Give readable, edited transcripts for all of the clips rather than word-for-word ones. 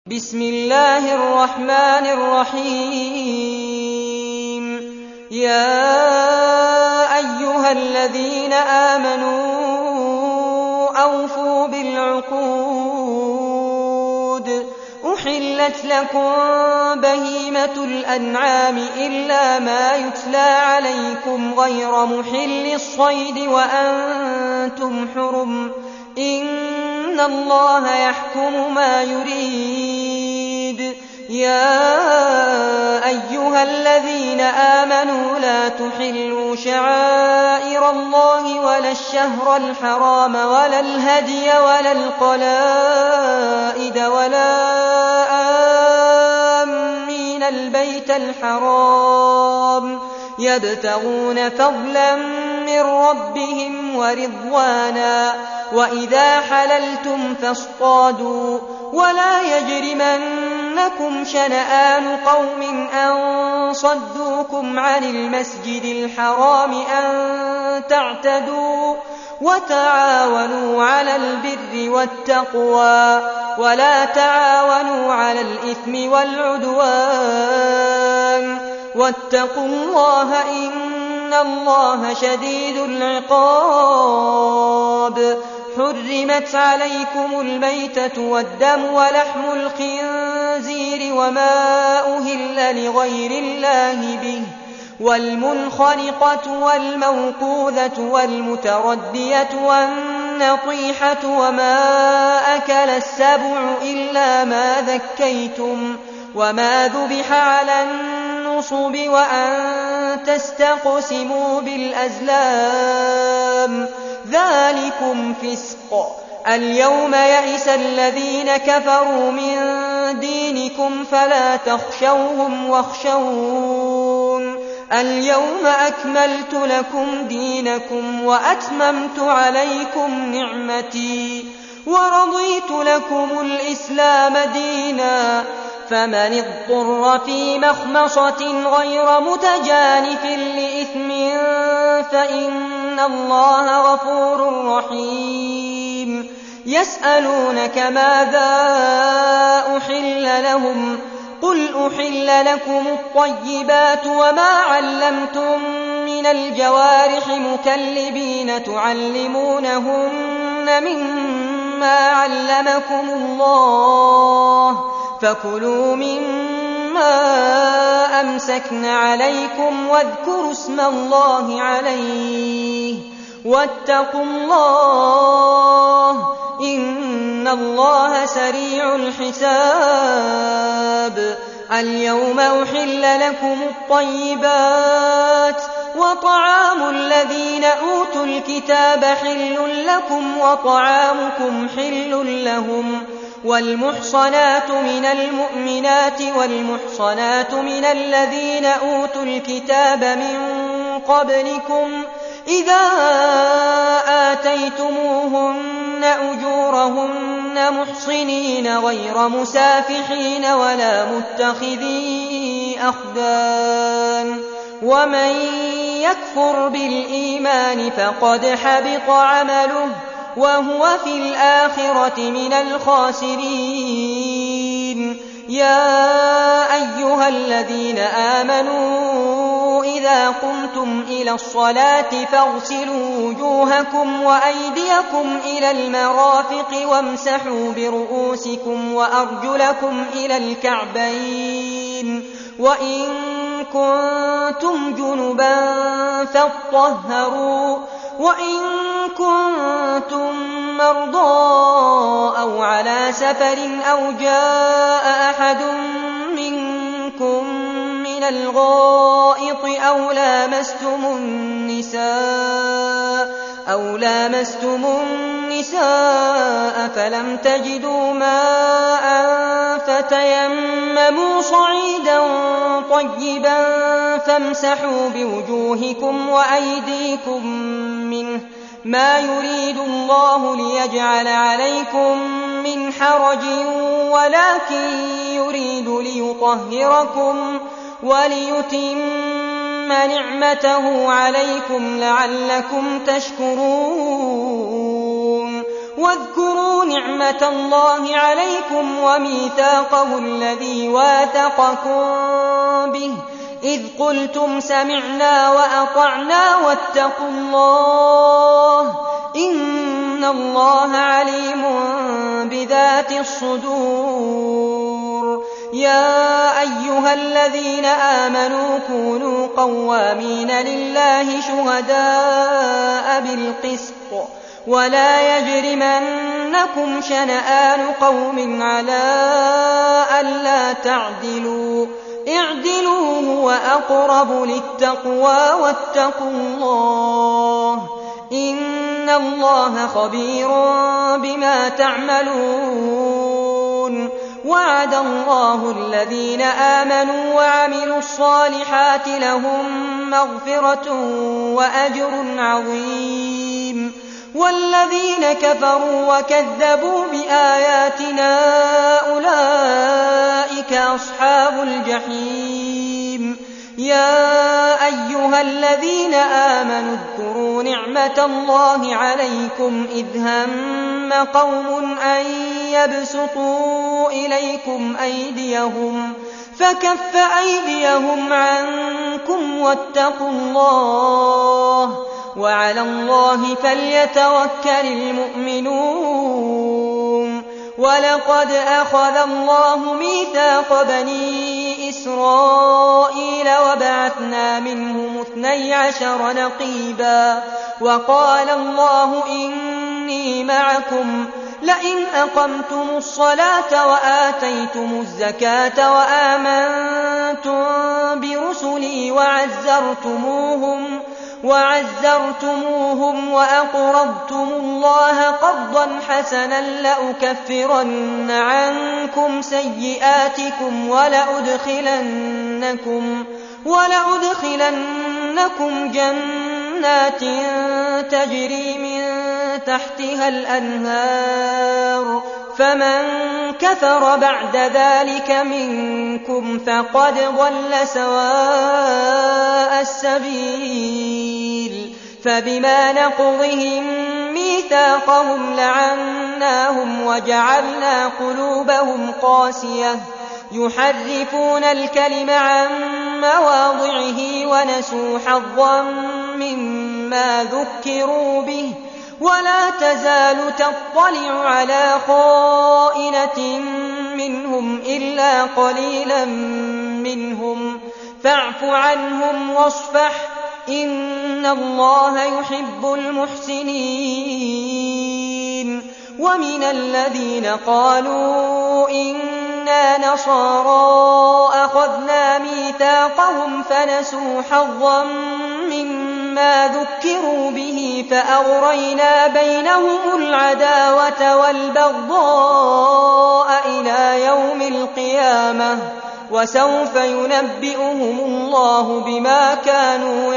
بسم الله الرحمن الرحيم يا أيها الذين آمنوا أوفوا بالعقود أحلت لكم بهيمة الأنعام إلا ما يتلى عليكم غير محل الصيد وأنتم حرم إن الله يحكم ما يريد يا أيها الذين آمنوا لا تحلوا شعائر الله ولا الشهر الحرام ولا الهدي ولا القلائد ولا آمين البيت الحرام يبتغون فضلا من ربهم ورضوانا وإذا حللتم فاصطادوا ولا يجرمنكم شنآن قوم أن صدوكم عن المسجد الحرام أن تعتدوا وتعاونوا على البر والتقوى ولا تعاونوا على الإثم والعدوان واتقوا الله إن الله شديد العقاب حرمت عليكم الميتة والدم ولحم الخنزير وما أهل لغير الله به والمنخنقة والموقوذة والمتردية والنطيحة وما أكل السبع إلا ما ذكيتم وما ذبح على النصب وأن تستقسموا بالأزلام ذلكم فسق اليوم يئس الذين كفروا من دينكم فلا تخشوهم واخشون اليوم أكملت لكم دينكم وأتممت عليكم نعمتي ورضيت لكم الإسلام دينا فمن اضطر في مخمصة غير متجانف لإثم فإن الله غفور رحيم يسألونك ماذا أحل لهم قل أحل لكم الطيبات وما علمتم من الجوارح مكلبين تعلمونهن مما علمكم الله فكلوا مما أمسكن عليكم واذكروا اسم الله عليه واتقوا الله إن الله سريع الحساب اليوم أحل لكم الطيبات وطعام الذين أوتوا الكتاب حل لكم وطعامكم حل لهم والمحصنات من المؤمنات والمحصنات من الذين أوتوا الكتاب من قبلكم إذا آتيتموهن أجورهن محصنين غير مسافحين ولا متخذي أخدان ومن يكفر بالإيمان فقد حبط عمله وهو في الآخرة من الخاسرين يا أيها الذين آمنوا إذا قمتم إلى الصلاة فاغسلوا وجوهكم وأيديكم إلى المرافق وامسحوا برؤوسكم وأرجلكم إلى الكعبين وإن كنتم جنبا فاطهروا وإن كنتم مرضى أو على سفر أو جاء أحد منكم من الغائط أو لامستم النساء فلم تجدوا ماء فتيمموا صعيدا طيبا فامسحوا بوجوهكم وأيديكم منه ما يريد الله ليجعل عليكم من حرج ولكن يريد ليطهركم وليتم نعمته عليكم لعلكم تشكرون واذكروا نعمة الله عليكم وميثاقه الذي واثقكم به إذ قلتم سمعنا وأطعنا واتقوا الله إن الله عليم بذات الصدور. يا أيها الذين آمنوا كونوا قوامين لله شهداء بالقسط ولا يجرمنكم شنآن قوم على ألا تعدلوا اعدلوا هو أقرب للتقوى واتقوا الله إن الله خبير بما تعملون. وعد الله الذين آمنوا وعملوا الصالحات لهم مغفرة وأجر عظيم والذين كفروا وكذبوا بآياتنا أولئك أصحاب الجحيم. يا أيها الذين آمنوا اذكروا نعمة الله عليكم إذ هم قوم أن يبسطوا إليكم أيديهم فكف أيديهم عنكم واتقوا الله وعلى الله فليتوكل المؤمنون. ولقد أخذ الله ميثاق بني إسرائيل وبعثنا منهم 12 نقيبا وقال الله إني معكم لئن أقمتم الصلاة وآتيتم الزكاة وآمنتم برسلي وعزرتموهم وأقرضتم الله قرضا حسنا لأكفرن عنكم سيئاتكم ولأدخلنكم جنات تجري من تحتها الأنهار فمن كفر بعد ذلك منكم فقد ضل سواء السبيل. فبما نقضهم ميثاقهم لعناهم وجعلنا قلوبهم قاسية يحرفون الكلم عن مواضعه ونسوا حظا مما ذكروا به ولا تزال تطلع على خائنة منهم إلا قليلا منهم فاعف عنهم واصفح إن الله يحب المحسنين. ومن الذين قالوا إنا نصارى أخذنا ميثاقهم فنسوا حظا مما ذكروا به فأغرينا بينهم العداوة والبغضاء إلى يوم القيامة وسوف ينبئهم الله بما كانوا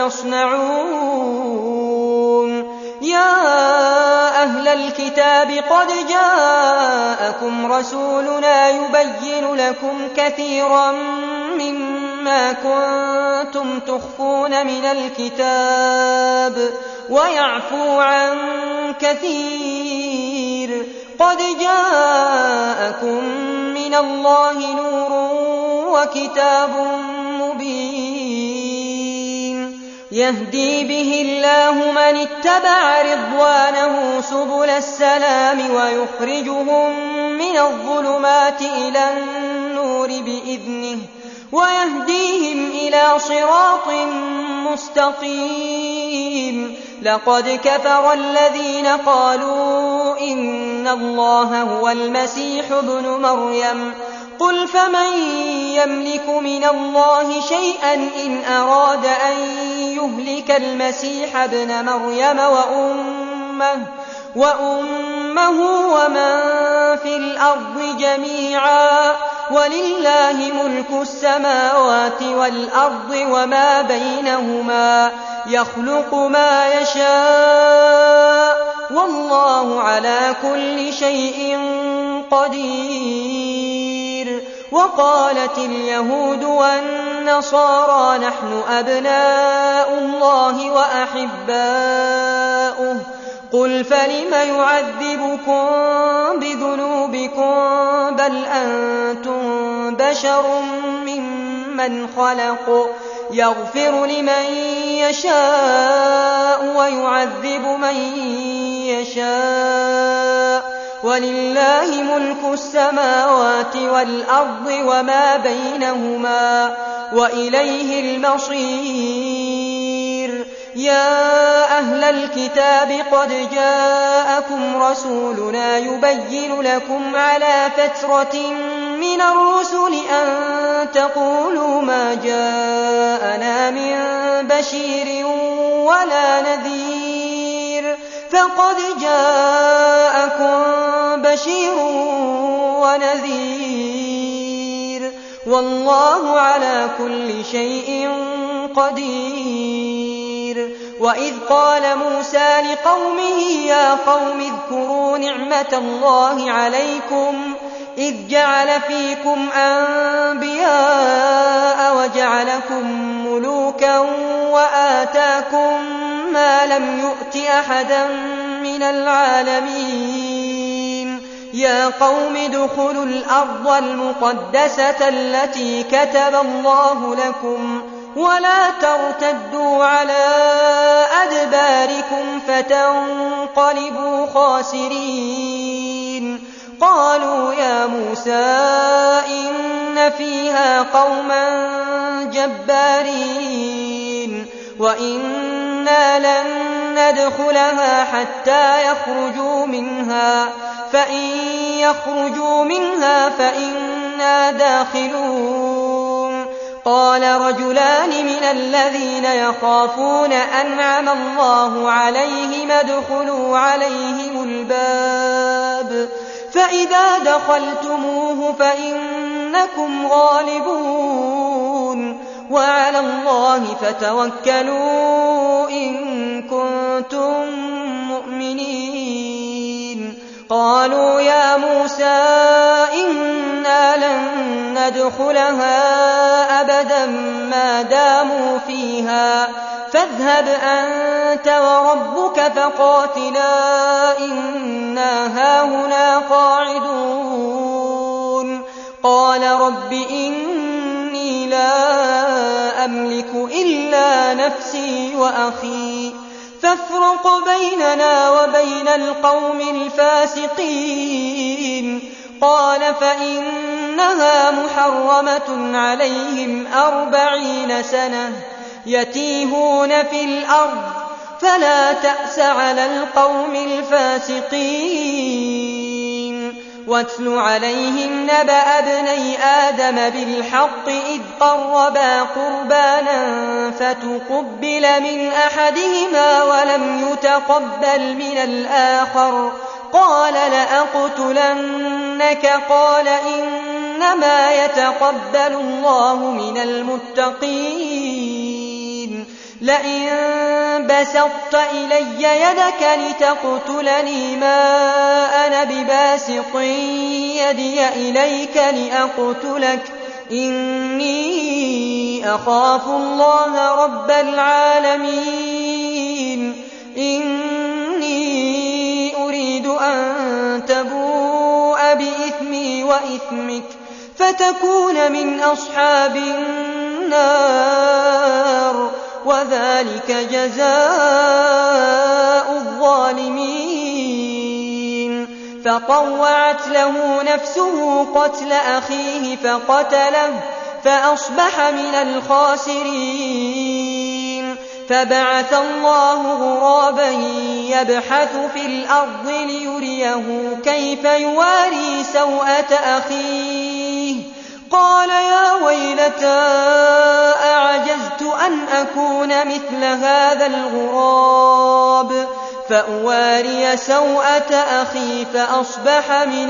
يصنعون. يا أهل الكتاب قد جاءكم رسولنا يبين لكم كثيرا مما كنتم تخفون من الكتاب ويعفو عن كثير. قد جاءكم من الله نور وكتاب مبين يهدي به الله من اتبع رضوانه سبل السلام ويخرجهم من الظلمات إلى النور بإذنه ويهديهم إلى صراط مستقيم. لقد كفر الذين قالوا إن الله هو المسيح ابن مريم قل فمن يملك من الله شيئا إن أراد أن يهلك المسيح ابن مريم وأمه ومن في الأرض جميعا ولله ملك السماوات والأرض وما بينهما يخلق ما يشاء والله على كل شيء قدير. وقالت اليهود والنصارى نحن أبناء الله وأحباؤه قل فلم يعذبكم بذنوبكم بل أنتم بشر ممن خلق يغفر لمن يشاء ويعذب من يشاء ولله ملك السماوات والأرض وما بينهما وإليه المصير. يا أهل الكتاب قد جاءكم رسولنا يبين لكم على فترة من الرسل أن تقولوا ما جاءنا من بشير ولا نذير فقد جاءكم بشير ونذير والله على كل شيء قدير. وإذ قال موسى لقومه يا قوم اذكروا نعمة الله عليكم إذ جعل فيكم أنبياء وجعلكم ملوكا وآتاكم ما لم يؤت أحدا من العالمين. يا قوم ادخلوا الأرض المقدسة التي كتب الله لكم ولا ترتدوا على أدباركم فتنقلبوا خاسرين. قالوا يا موسى إن فيها قوما جبارين وإنا لن ندخلها حتى يخرجوا منها فإن يخرجوا منها فإنا داخلون. قال رجلان من الذين يخافون أنعم الله عليهم ادخلوا عليهم الباب فإذا دخلتموه فإنكم غالبون وعلى الله فتوكلوا إن كنتم مؤمنين. قالوا يا موسى إنا لن ندخلها أبدا ما داموا فيها فاذهب أنت وربك فقاتلا إنا هاهنا قاعدون. قال رب إني لا أملك إلا نفسي وأخي فافرق بيننا وبين القوم الفاسقين. قال فإنها محرمة عليهم 40 سنة يتيهون في الأرض فلا تأس على القوم الفاسقين. واتل عليهم نبأ ابني آدم بالحق إذ قربا قربانا فتقبل من أحدهما ولم يتقبل من الآخر قال لأقتلنك قال إنما يتقبل الله من المتقين. لئن بسطت إلي يدك لتقتلني ما أنا بباسط يدي إليك لأقتلك إني أخاف الله رب العالمين. إني أريد أن تبوء بإثمي وإثمك فتكون من أصحاب النار وذلك جزاء الظالمين. فطوعت له نفسه قتل أخيه فقتله فأصبح من الخاسرين. فبعث الله غرابا يبحث في الأرض ليريه كيف يواري سوءة أخيه قال يا ويلتى أعجزت أن أكون مثل هذا الغراب فأواري سوءة أخي فأصبح من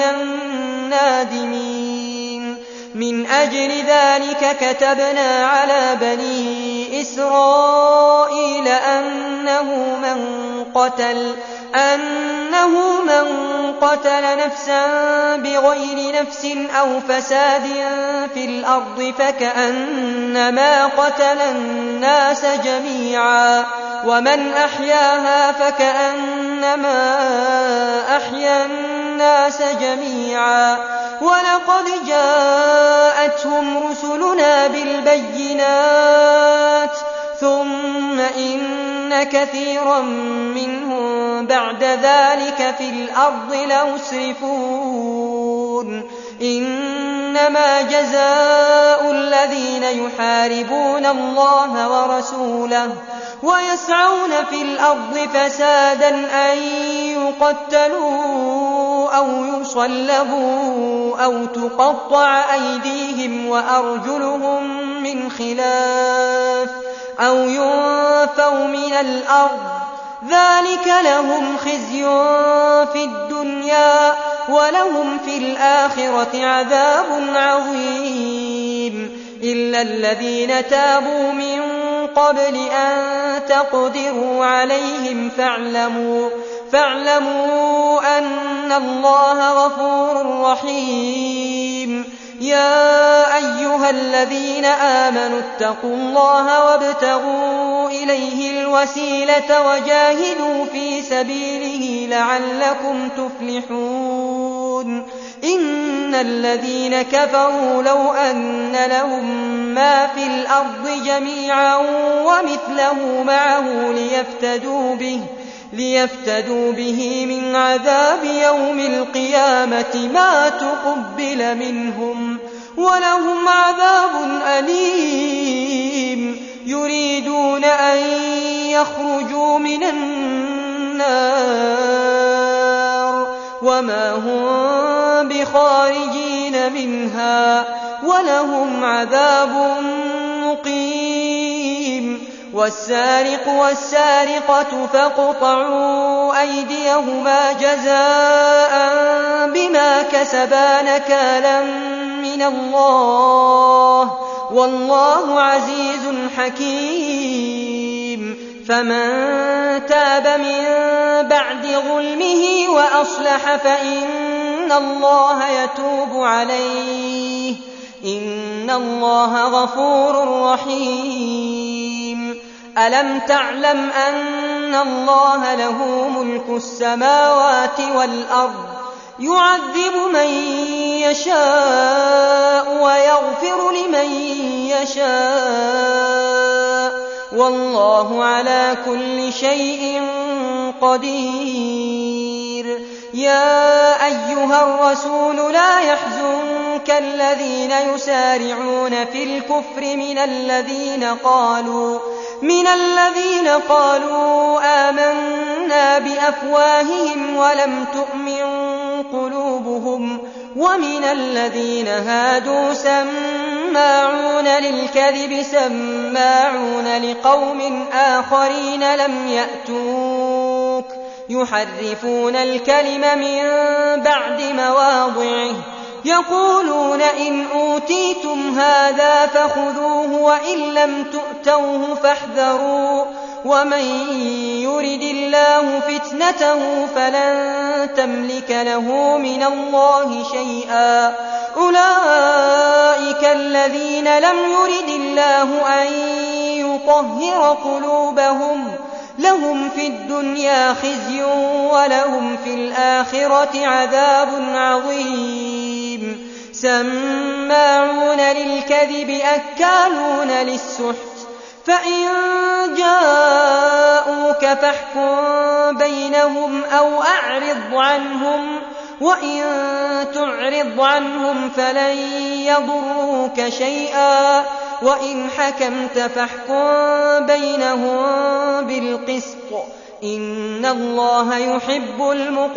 النادمين. من أجل ذلك كتبنا على بني إسرائيل أنه من قتل نفسا بغير نفس أو فساد في الأرض فكأنما قتل الناس جميعا ومن أحياها فكأنما أحيا الناس جميعا ولقد جاءتهم رسلنا بالبينات ثم إن كثيرا منهم بعد ذلك في الأرض لمسرفون إنما جزاء الذين يحاربون الله ورسوله ويسعون في الأرض فسادا أن يقتلوا أو يصلبوا أو تقطع أيديهم وأرجلهم من خلاف أو ينفوا من الأرض ذلك لهم خزي في الدنيا ولهم في الآخرة عذاب عظيم إلا الذين تابوا من قبل أن تقدروا عليهم فاعلموا أن الله غفور رحيم يا أيها الذين آمنوا اتقوا الله وابتغوا إليه الوسيلة وجاهدوا في سبيله لعلكم تفلحون إن الذين كفروا لو أن لهم ما في الأرض جميعا ومثله معه ليفتدوا به من عذاب يوم القيامة ما تقبل منهم ولهم عذاب أليم يريدون أن يخرجوا من النار وما هم بخارجين منها ولهم عذاب مقيم والسارق والسارقة فاقطعوا أيديهما جزاء بما كسبا نكالا من الله والله عزيز حكيم فمن تاب من بعد ظلمه وأصلح فإن الله يتوب عليه إن الله غفور رحيم ألم تعلم أن الله له ملك السماوات والأرض يعذب من يشاء ويغفر لمن يشاء والله على كل شيء قدير يا أيها الرسول لا يحزنك الذين يسارعون في الكفر من الذين قالوا آمنا بأفواههم ولم تؤمن قلوبهم ومن الذين هادوا سماعون للكذب سماعون لقوم آخرين لم يأتوك يحرفون الكلم من بعد مواضعه يقولون إن أوتيتم هذا فخذوه وإن لم تؤتوه فاحذروا ومن يرد الله فتنته فلن تملك له من الله شيئا أولئك الذين لم يرد الله أن يطهر قلوبهم لهم في الدنيا خزي ولهم في الآخرة عذاب عظيم سماعون للكذب أكالون للسحت فإن جاءوك فاحكم بينهم أو أعرض عنهم وإن تعرض عنهم فلن يضروك شيئا وإن حكمت فاحكم بينهم بالقسط إن الله يحب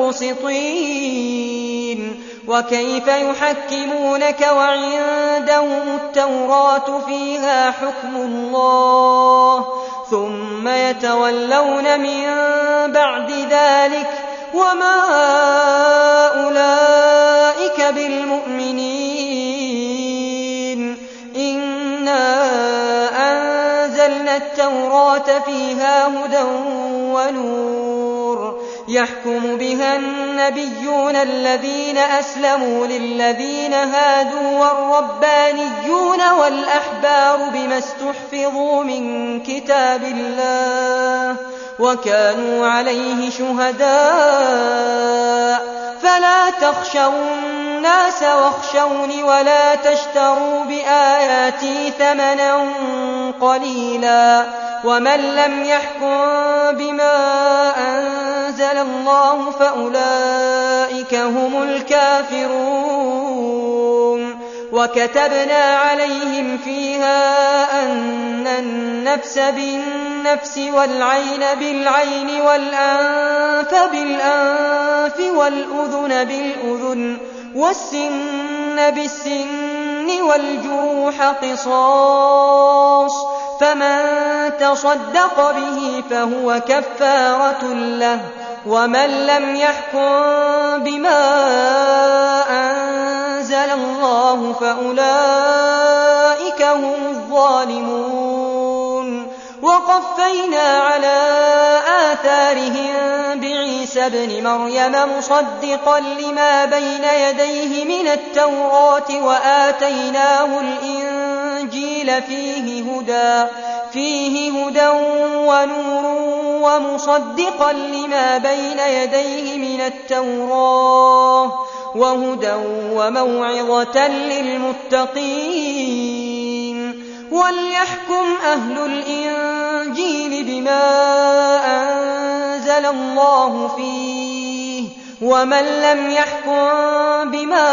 المقسطين وكيف يحكمونك وعندهم التوراة فيها حكم الله ثم يتولون من بعد ذلك وما أولئك بالمؤمنين إنا أنزلنا التوراة فيها هدى ونور يحكم بها النبيون الذين أسلموا للذين هادوا والربانيون والأحبار بما استحفظوا من كتاب الله وكانوا عليه شهداء فلا تخشوا الناس واخشوني ولا تشتروا بآياتي ثمنا قليلا ومن لم يحكم بما أنزل الله فأولئك هم الكافرون وكتبنا عليهم فيها أن النفس بالنفس والعين بالعين والأنف بالأنف والأذن بالأذن والسن بالسن والجروح قصاص فمن تصدق به فهو كفارة له ومن لم يحكم بما أنزل الله فأولئك هم الظالمون وقفينا على آثارهم بعيسى ابن مريم مصدقا لما بين يديه من التوراة وآتيناه الإنجيل فيه هدى ونور ومصدقا لما بين يديه من التوراة وهدى وموعظة للمتقين وليحكم أهل الإنجيل بما أنزل الله فيه ومن لم يحكم بما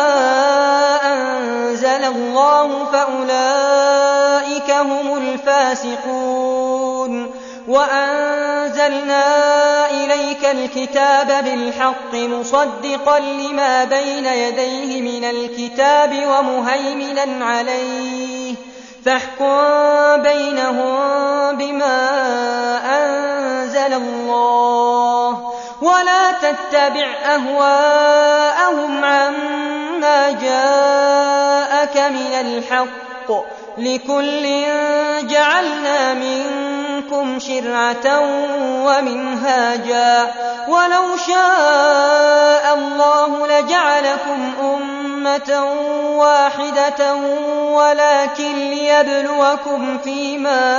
أنزل الله فأولئك هم الفاسقون وأنزلنا إليك الكتاب بالحق مصدقا لما بين يديه من الكتاب ومهيمنا عليه فاحكم بينهم بما أنزل الله ولا تتبع أهواءهم عما جاءك من الحق لكل جعلنا منكم شرعة ومنهاجا ولو شاء الله لجعلكم أمة واحدة ولكن ليبلوكم فيما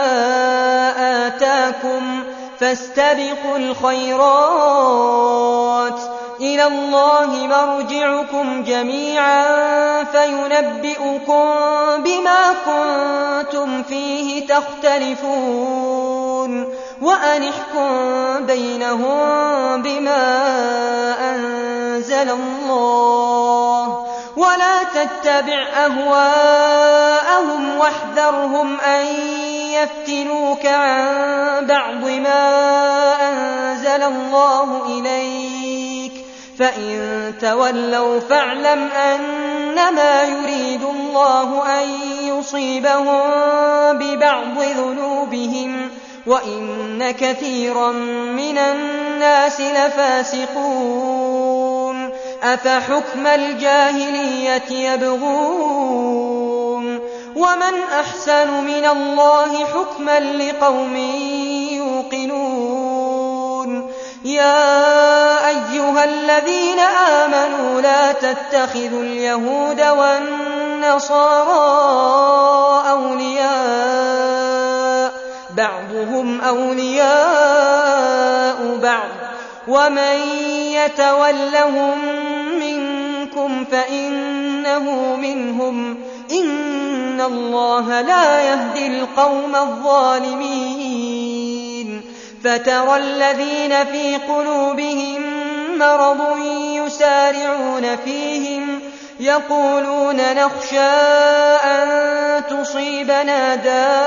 آتاكم فاستبقوا الخيرات إلى الله مرجعكم جميعا فينبئكم بما كنتم فيه تختلفون وأن احكم بينهم بما أنزل الله ولا تتبع أهواءهم واحذرهم أن يفتنوك عن بعض ما أنزل الله إليك فإن تولوا فاعلم أنما يريد الله أن يصيبهم ببعض ذنوبهم وإن كثيرا من الناس لفاسقون أفحكم الجاهلية يبغون ومن أحسن من الله حكما لقوم يوقنون يا أيها الذين آمنوا لا تتخذوا اليهود والنصارى أولياء بعضهم أولياء بعض ومن يتولهم منكم فإنه منهم إن الله لا يهدي القوم الظالمين فترى الذين في قلوبهم مرض يسارعون فيهم يقولون نخشى أن تصيبنا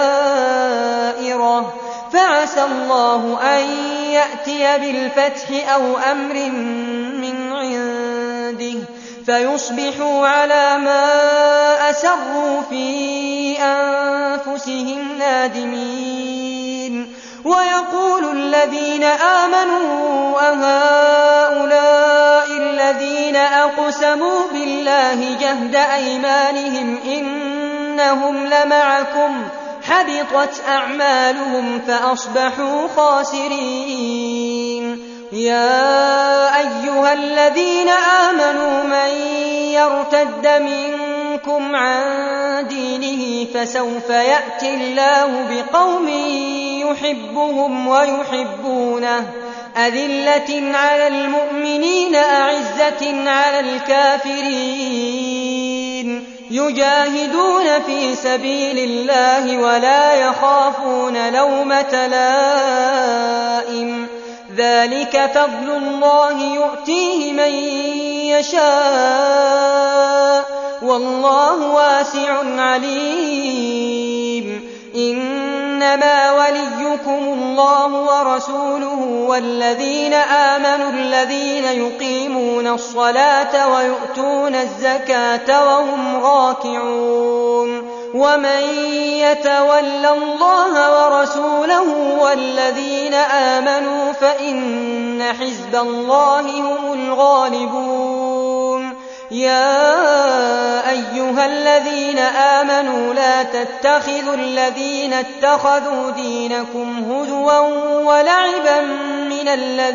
دائرة فعسى الله أن يأتي بالفتح أو أمر من عنده فيصبحوا على ما أسروا في أنفسهم نادمين ويقول الذين آمنوا أهؤلاء الذين أقسموا بالله جهد أيمانهم إنهم لمعكم حبطت أعمالهم فأصبحوا خاسرين يا أيها الذين آمنوا من يرتد منكم عن دينه فسوف يأتي الله بقوم يحبهم ويحبونه أذلة على المؤمنين أعزة على الكافرين يجاهدون في سبيل الله ولا يخافون لومة لائم ذلك فضل الله يؤتيه من يشاء والله واسع عليم إنما وليكم الله ورسوله والذين آمنوا الذين يقيمون الصلاة ويؤتون الزكاة وهم راكعون ومن يتول الله ورسوله والذين آمنوا فإن حزب الله هم الغالبون يا أيها الذين آمنوا لا تتخذوا الذين اتخذوا دينكم هزوا ولعبا من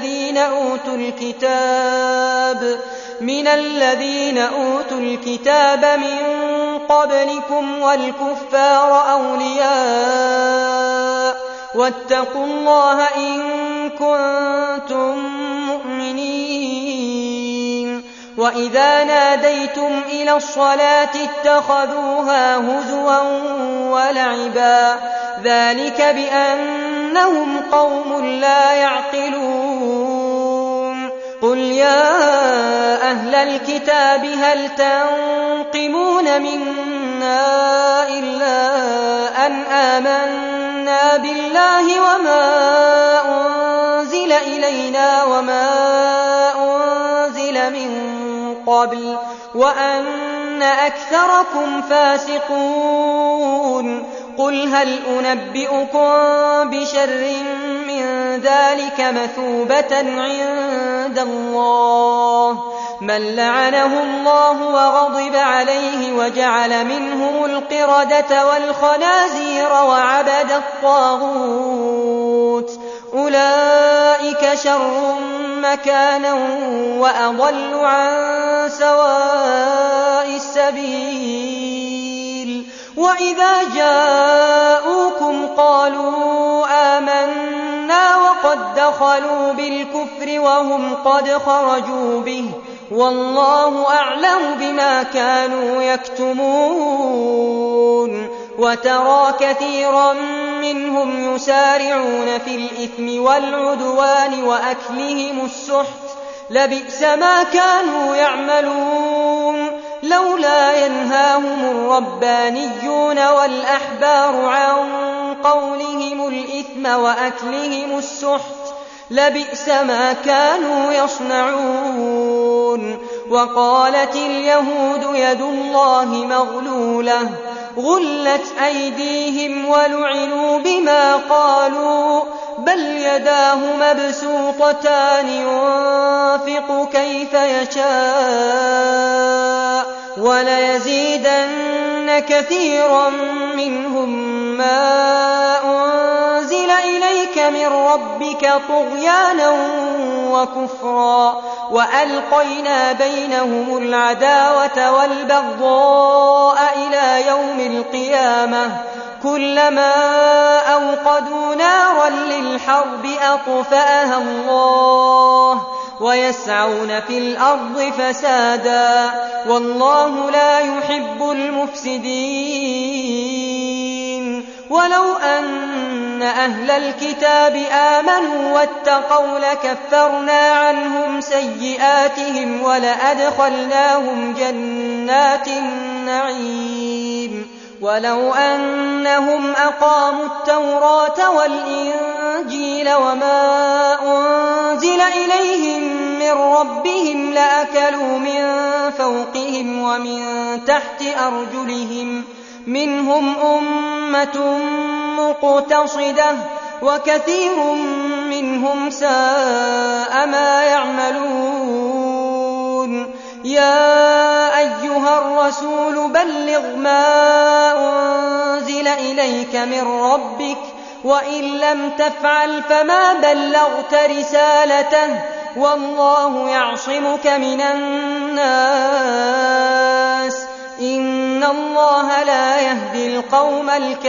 الذين أوتوا الكتاب من قبلكم والكفار أولياء واتقوا الله إن كنتم مؤمنين وإذا ناديتم إلى الصلاة اتخذوها هزوا ولعبا ذلك بأنهم قوم لا يعقلون قل يا أهل الكتاب هل تنقمون منا إلا أن آمنا بالله وما أنزل إلينا وما أنزل من قبل وأن أكثركم فاسقون قل هل أنبئكم بشر من ذلك مثوبة عند الله من لعنه الله وغضب عليه وجعل منهم القردة والخنازير وعبد الطاغوت أولئك شر مكانا وأضل عن سواء السبيل وإذا جاءوكم قالوا آمنا وقد دخلوا بالكفر وهم قد خرجوا به والله أعلم بما كانوا يكتمون وترى كثيرا منهم يسارعون في الإثم والعدوان وأكلهم السحت لبئس ما كانوا يعملون لولا ينهاهم الربانيون والأحبار عن قولهم الإثم وأكلهم السحت لبئس ما كانوا يصنعون وقالت اليهود يد الله مغلولة غلت أيديهم ولعنوا بما قالوا بل يداه مبسوطتان ينفق كيف يشاء وليزيدن كثيرا منهم ما أنزل إليك من ربك طغيانا وكفرا وألقينا بينهم العداوة والبغضاء إلى يوم القيامة كلما أوقدوا نارا للحرب أطفأها الله ويسعون في الأرض فسادا والله لا يحب المفسدين ولو أن أهل الكتاب آمنوا واتقوا لكفرنا عنهم سيئاتهم ولأدخلناهم جنات النعيم ولو أنهم أقاموا التوراة والإنجيل وما أنزل إليهم من ربهم لأكلوا من فوقهم ومن تحت أرجلهم منهم أمة مقتصدة وكثير منهم ساء ما يعملون يا أيها الرسول بلغ ما أنزل إليك من ربك وإن لم تفعل فما بلغت رسالته والله يعصمك من الناس إن الله لا يهدي القوم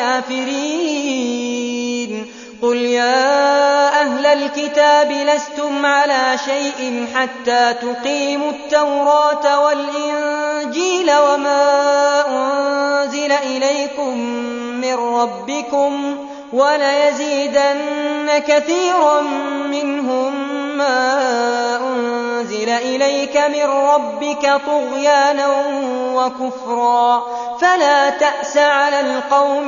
الكافرين قل يا أهل الكتاب لستم على شيء حتى تقيموا التوراة والإنجيل وما أنزل إليكم من ربكم وليزيدن كثيرا منهم ما أنزل إليك من ربك طغيانا وكفرا فلا تأس على القوم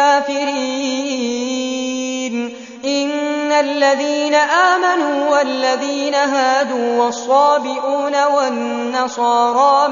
الكافرين إن الذين آمنوا والذين هادوا والصابئون والنصارى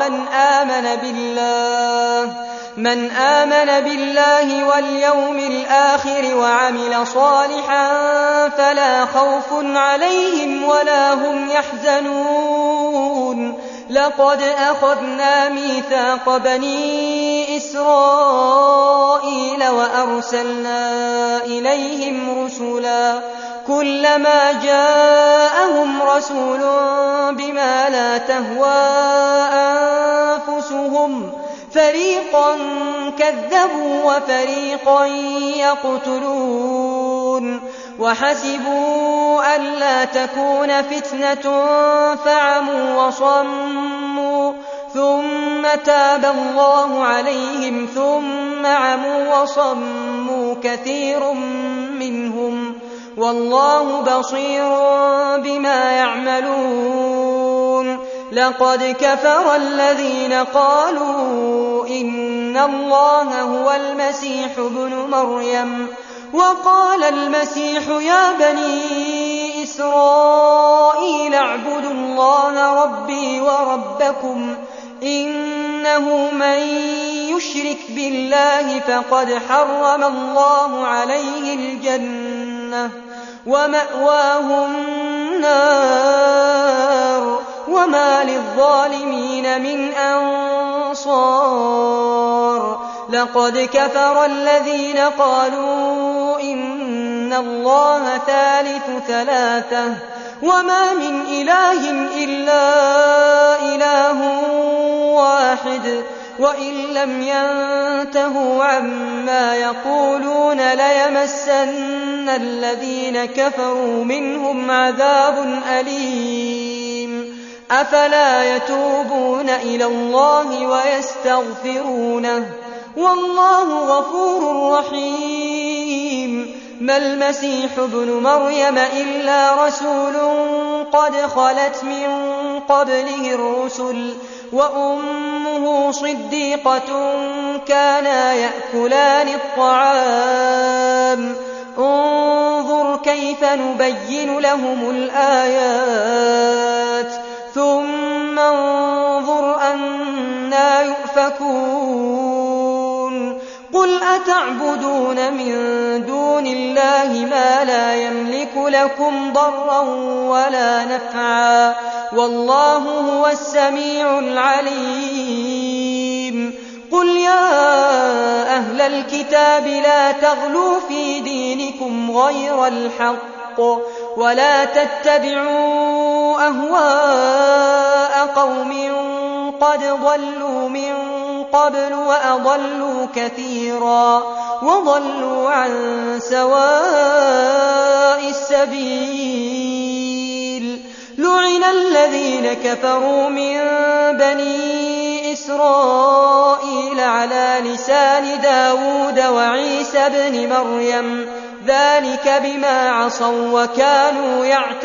من آمن بالله واليوم الآخر وعمل صالحا فلا خوف عليهم ولا هم يحزنون لقد أخذنا ميثاق بني إسرائيل وأرسلنا إليهم رسلا كلما جاءهم رسول بما لا تهوى أنفسهم فريقا كذبوا وفريقا يقتلون وحسبوا ألا تكون فتنة فعموا وصموا ثم تاب الله عليهم ثم عموا وصموا كثير منهم والله بصير بما يعملون لقد كفر الذين قالوا إن الله هو المسيح ابن مريم وقال المسيح يا بني إسرائيل اعبدوا الله ربي وربكم إنه من يشرك بالله فقد حرم الله عليه الجنة ومأواه النار وما للظالمين من أنصار لقد كفر الذين قالوا إن الله ثالث ثلاثة وما من إله إلا إله واحد وإن لم ينتهوا عما يقولون ليمسن الذين كفروا منهم عذاب أليم أفلا يتوبون إلى الله ويستغفرونه والله غفور رحيم ما المسيح ابن مريم إلا رسول قد خلت من قبله الرسل وأمه صديقة كانا يأكلان الطعام انظر كيف نبين لهم الآيات ثم انظر أنى يؤفكون قل أتعبدون من دون الله ما لا يملك لكم ضرا ولا نفعا والله هو السميع العليم قل يا أهل الكتاب لا تغلوا في دينكم غير الحق ولا تتبعوا أهواء قوم قد ضلوا من قبل وأضلوا كثيرا وضلوا عن سواء السبيل لعن الذين كفروا من بني إسرائيل على لسان داود وعيسى بن مريم ذلك بما عصوا وكانوا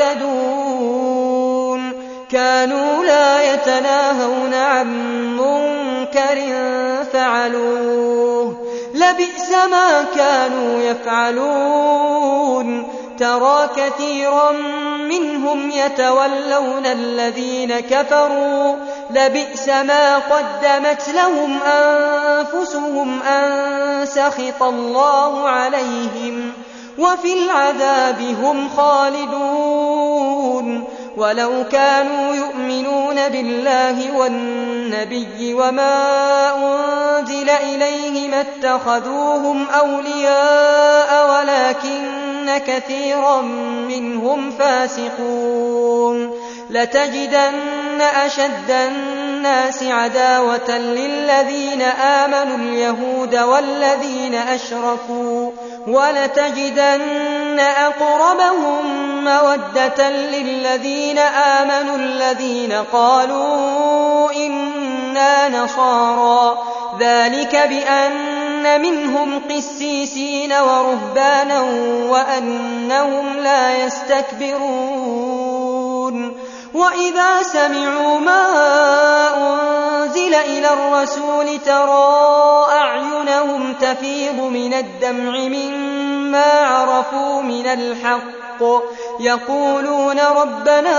يعتدون كانوا لا يتناهون عن منكر فعلوه لبئس ما كانوا يفعلون ترى كثيرا منهم يتولون الذين كفروا لبئس ما قدمت لهم أنفسهم أن سخط الله عليهم وفي العذاب هم خالدون ولو كانوا يؤمنون بالله والنبي وما أنزل إليه ما اتخذوهم اتَّخَذُوهُمْ أَوْلِيَاءَ وَلَكِنَّ كَثِيرًا مِّنْهُمْ فَاسِقُونَ لَتَجِدَنَّ أَشَدَّ النَّاسِ عَدَاوَةً لِّلَّذِينَ آمَنُوا الْيَهُودَ وَالَّذِينَ أَشْرَكُوا وَلَتَجِدَنَّ أَقْرَبَهُم مَّوَدَّةً لِّلَّذِينَ آمَنُوا الَّذِينَ قَالُوا إِنَّا نَصَارَىٰ ذَٰلِكَ بِأَنَّ مِنْهُمْ قِسِّيسِينَ وَرُهْبَانًا وَأَنَّهُمْ لَا يَسْتَكْبِرُونَ وَإِذَا سَمِعُوا مَا أُنزِلَ إِلَى الرَّسُولِ تَرَىٰ أَعْيُنَهُمْ تَفِيضُ مِنَ الدَّمْعِ مِمَّا عَرَفُوا مِنَ الْحَقِّ يَقُولُونَ رَبَّنَا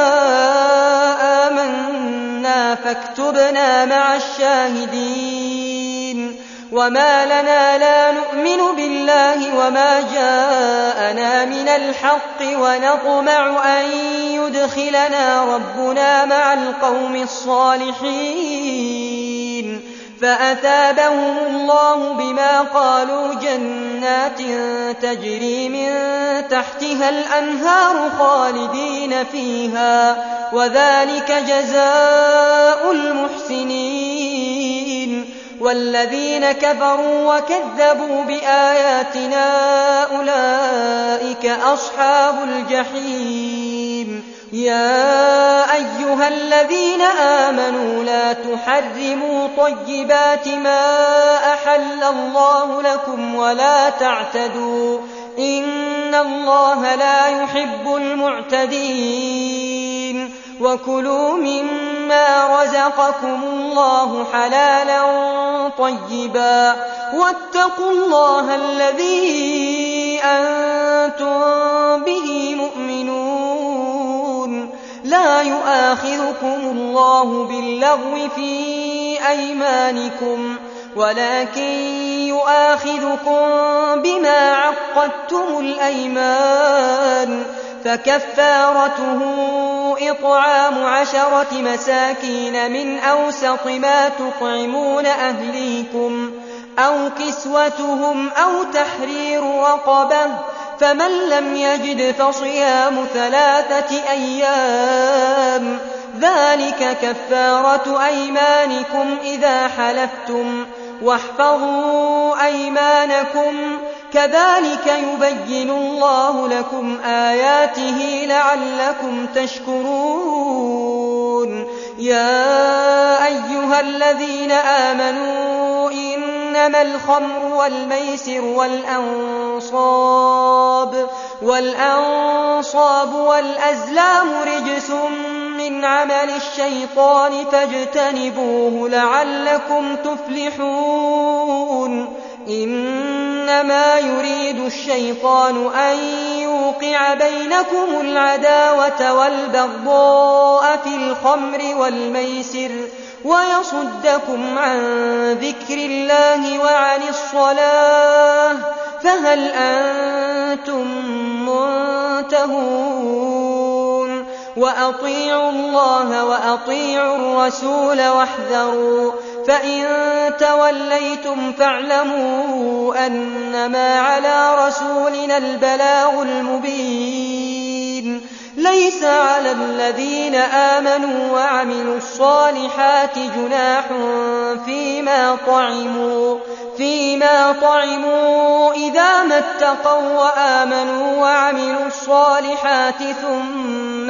آمَنَّا فَاكْتُبْنَا مَعَ الشَّاهِدِينَ وَمَا لَنَا لَا نُؤْمِنُ بِاللَّهِ وَمَا جَاءَنَا مِنَ الْحَقِّ وَنَطْمَعُ أَن يُدْخِلَنَا رَبُّنَا مَعَ الْقَوْمِ الصَّالِحِينَ فَأَثَابَهُمُ اللَّهُ بِمَا قَالُوا جَنَّاتٍ تَجْرِي مِن تَحْتِهَا الْأَنْهَارُ خَالِدِينَ فِيهَا وَذَلِكَ جَزَاءُ الْمُحْسِنِينَ وَالَّذِينَ كَفَرُوا وَكَذَّبُوا بِآيَاتِنَا أُولَٰئِكَ أَصْحَابُ الْجَحِيمِ يَا أَيُّهَا الَّذِينَ آمَنُوا لَا تُحَرِّمُوا طَيِّبَاتِ مَا أَحَلَّ اللَّهُ لَكُمْ وَلَا تَعْتَدُوا إِنَّ اللَّهَ لَا يُحِبُّ الْمُعْتَدِينَ وَكُلُوا مِمَّا رَزَقَكُمُ اللَّهُ حَلَالًا طَيِّبًا وَاتَّقُوا اللَّهَ الَّذِي أَنتُم بِهِ مُؤْمِنُونَ لَا يُؤَاخِذُكُمُ اللَّهُ بِاللَّغْوِ فِي أَيْمَانِكُمْ وَلَٰكِن يُؤَاخِذُكُم بِمَا عَقَّدتُّمُ الْأَيْمَانَ فَكَفَّارَتُهُ إِطْعَامُ 10 مساكين من أوسط ما تطعمون أهليكم أو كسوتهم أو تحرير رقبة فمن لم يجد فصيام 3 أيام ذلك كفارة أيمانكم إذا حلفتم واحفظوا أيمانكم كذلك يبين الله لكم آياته لعلكم تشكرون يا أيها الذين آمنوا إنما الخمر والميسر والأنصاب والأزلام رجس من عمل الشيطان فاجتنبوه لعلكم تفلحون إنما يريد الشيطان أن يوقع بينكم العداوة والبغضاء في الخمر والميسر ويصدكم عن ذكر الله وعن الصلاة فهل أنتم منتهون وأطيعوا الله وأطيعوا الرسول واحذروا فإن توليتم فاعلموا أنما على رسولنا البلاغ المبين ليس على الذين آمنوا وعملوا الصالحات جناح فيما طعموا إذا ما اتقوا وآمنوا وعملوا الصالحات ثم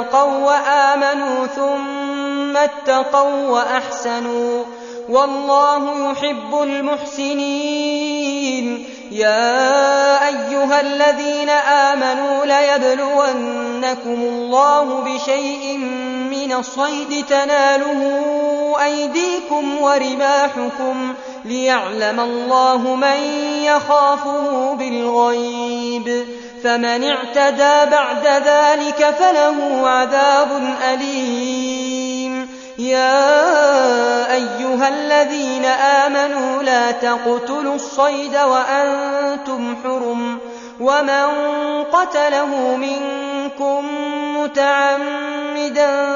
اتقوا وأحسنوا والله يحب المحسنين يا أيها الذين آمنوا ليبلونكم الله بشيء من الصيد تناله أيديكم ورماحكم ليعلم الله من يخافه بالغيب فمن اعتدى بعد ذلك فله عذاب أليم يا أيها الذين آمنوا لا تقتلوا الصيد وأنتم حرم ومن قتله منكم متعمدا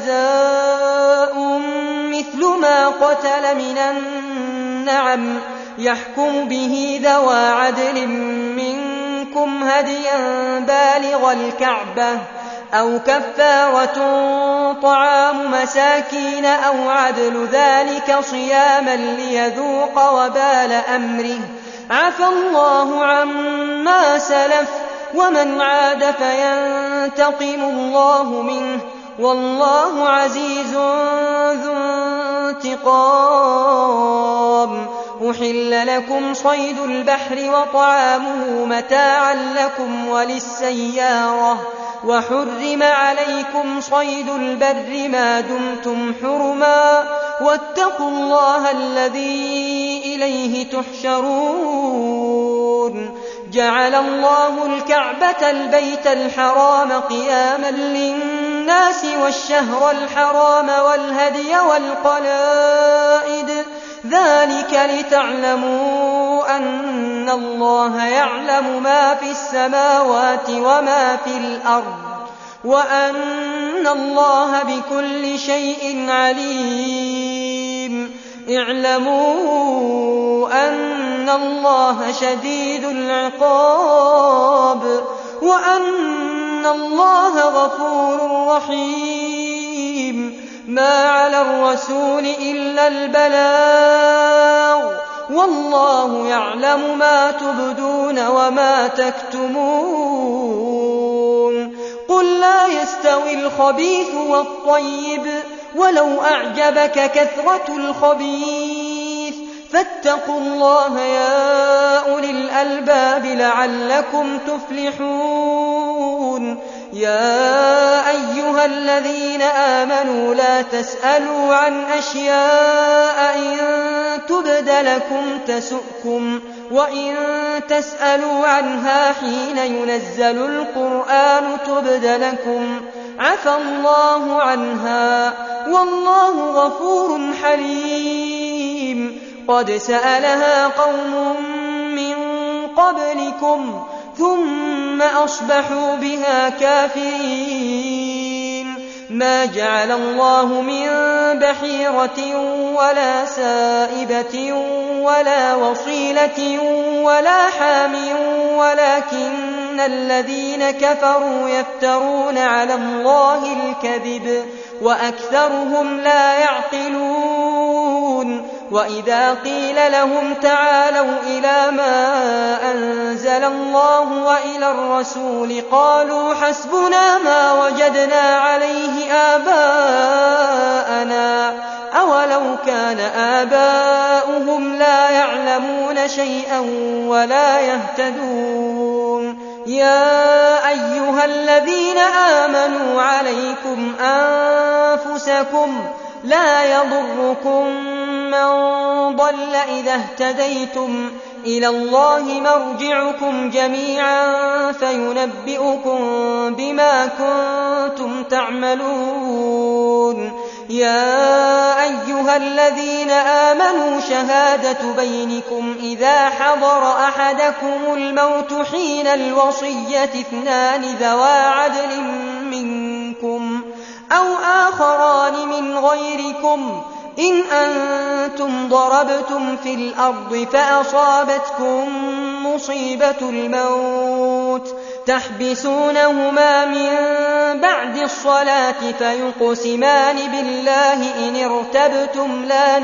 فجزاء مثل ما قتل من النعم يحكم به ذوى عدل منكم هديا بالغ الكعبة أو كفارة طعام مساكين أو عدل ذلك صياما ليذوق وبال أمره عفى الله عما سلف ومن عاد فينتقم الله منه والله عزيز ذو انتقام. أحل لكم صيد البحر وطعامه متاعا لكم وللسيارة وحرم عليكم صيد البر ما دمتم حرما واتقوا الله الذي إليه تحشرون. جعل الله الكعبة البيت الحرام قياما للناس والشهر الحرام والهدي والقلائد ذلك لتعلموا أن الله يعلم ما في السماوات وما في الأرض وأن الله بكل شيء عليم. اعلموا أن الله شديد العقاب وأن الله غفور رحيم. ما على الرسول إلا البلاغ والله يعلم ما تبدون وما تكتمون. قل لا يستوي الخبيث والطيب ولو أعجبك كثرة الخبيث فاتقوا الله يا أولي الألباب لعلكم تفلحون. يا أيها الذين آمنوا لا تسألوا عن أشياء إن تبد لكم تسؤكم وإن تسألوا عنها حين ينزل القرآن تبد لكم عفى الله عنها والله غفور حليم. قد سألها قوم من قبلكم ثم أصبحوا بها كافرين. ما جعل الله من بحيرة ولا سائبة ولا وصيلة ولا حام ولكن الذين كفروا يفترون على الله الكذب وأكثرهم لا يعقلون. وإذا قيل لهم تعالوا إلى ما أنزل الله وإلى الرسول قالوا حسبنا ما وجدنا عليه آباءنا أولو كان آباؤهم لا يعلمون شيئا ولا يهتدون. يا أيها الذين آمنوا عليكم أنفسكم لا يضركم من ضل إذا اهتديتم إلى الله مرجعكم جميعا فينبئكم بما كنتم تعملون. يا أيها الذين آمنوا شهادة بينكم إذا حضر أحدكم الموت حين الوصية اثنان ذوى عدل منكم أو آخران من غيركم إن أنتم ضربتم في الأرض فأصابتكم مصيبة الموت تحبسونهما من بعد الصلاة فيقسمان بالله إن ارتبتم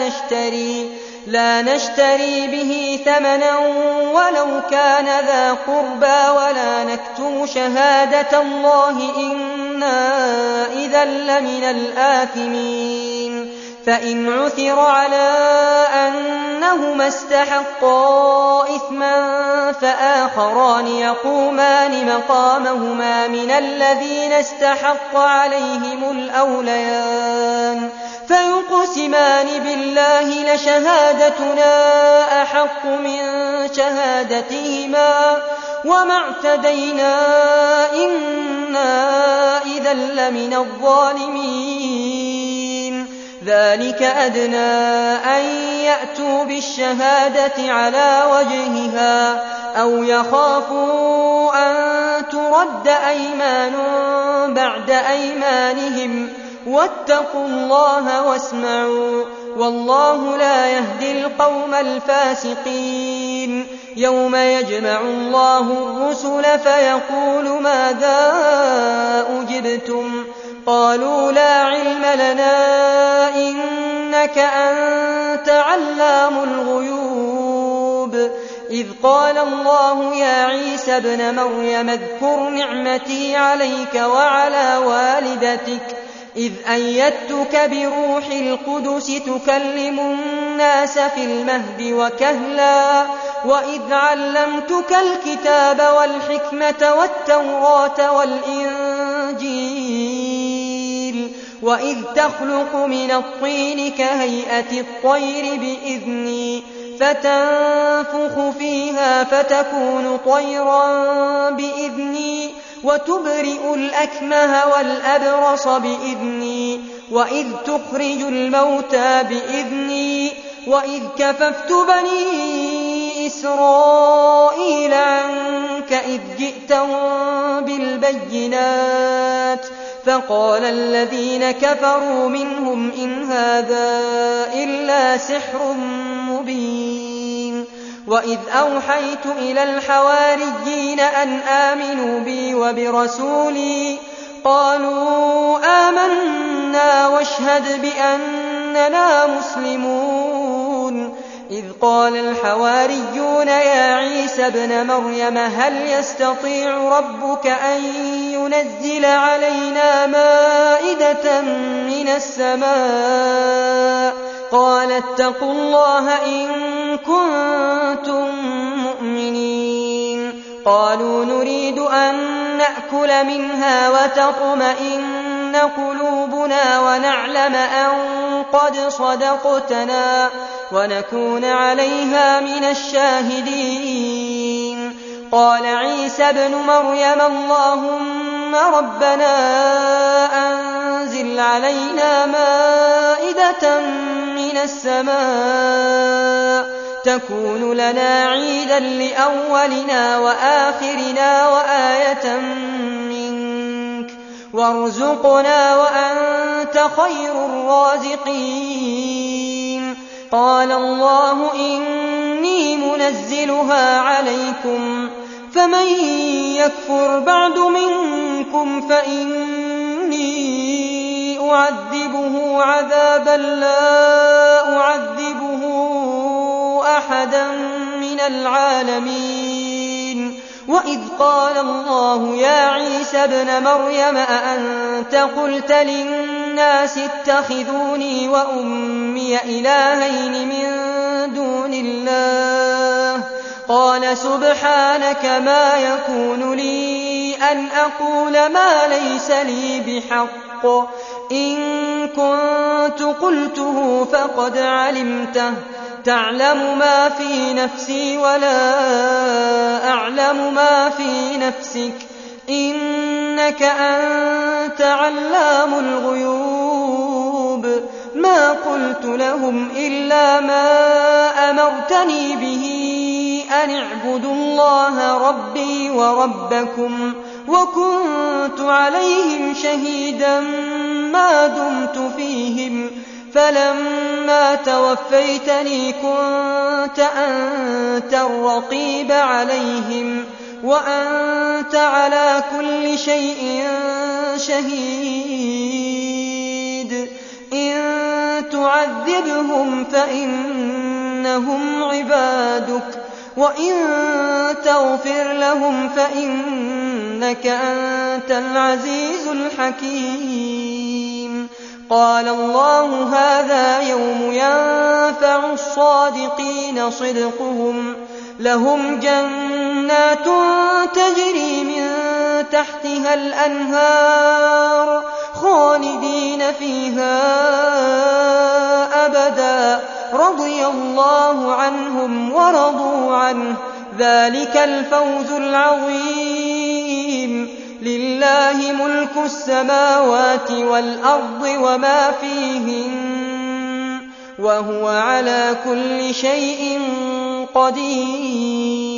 لا نشتري به ثمنا ولو كان ذا قربى ولا نكتم شهادة الله إنا إذا لمن الآثمين. فإن عثر على أنهما استحقا إثما فآخران يقومان مقامهما من الذين استحق عليهم الأوليان فيقسمان بالله لشهادتنا أحق من شهادتهما وما اعتدينا إنا إذا لمن الظالمين. ذلك أدنى أن يأتوا بالشهادة على وجهها أو يخافوا أن ترد أيمان بعد أيمانهم واتقوا الله واسمعوا والله لا يهدي القوم الفاسقين يوم يجمع الله الرسل فيقول ماذا أجبتم قالوا لا علم لنا إنك أنت علام الغيوب إذ قال الله يا عيسى ابن مريم اذكر نعمتي عليك وعلى والدتك إذ أيدتك بروح القدس تكلم الناس في المهد وكهلا وإذ علمتك الكتاب والحكمة والتوراة والإنجيل وإذ تخلق من الطين كهيئة الطير بإذني فتنفخ فيها فتكون طيرا بإذني وتبرئ الأكمه والأبرص بإذني وإذ تخرج الموتى بإذني وإذ كففت بني إسرائيل عنك إذ جئتهم بالبينات فقال الذين كفروا منهم إن هذا إلا سحر مبين وإذ أوحيت إلى الحواريين أن آمنوا بي وبرسولي قالوا آمنا واشهد بأننا مسلمون إذ قال الحواريون يا عيسى ابن مريم هل يستطيع ربك أن ينزل علينا مائدة من السماء قال اتقوا الله إن كنتم مؤمنين قالوا نريد أن نأكل منها وتطمئن قلوبنا ونعلم أن قد صدقتنا ونكون عليها من الشاهدين قال عيسى ابن مريم اللهم ربنا أنزل علينا مائدة من السماء تكون لنا عيدا لأولنا وآخرنا وآية منك وارزقنا وأنت خير الرازقين قال الله إني منزلها عليكم فمن يكفر بعد منكم فإني أعذبه عذابا لا أعذبه أحدا من العالمين وإذ قال الله يا عيسى ابن مريم أأنت قلت للناس اتخذوني وأمي إلهين من دون الله قال سبحانك ما يكون لي أن أقول ما ليس لي بحق إن كنت قلته فقد علمته تعلم ما في نفسي ولا أعلم ما في نفسك إنك أنت علام الغيوب ما قلت لهم إلا ما أمرتني به أن اعبدوا الله ربي وربكم وكنت عليهم شهيدا ما دمت فيهم فلما توفيتني كنت أنت الرقيب عليهم وأنت على كل شيء شهيد إن تعذبهم فإنهم عبادك وإن تغفر لهم فإنك أنت العزيز الحكيم قال الله هذا يوم ينفع الصادقين صدقهم لهم جنات تجري من تحتها الأنهار خالدين فيها أبدا رضي الله عنهم ورضوا عنه ذلك الفوز العظيم لله ملك السماوات والأرض وما فيهن وهو على كل شيء قدير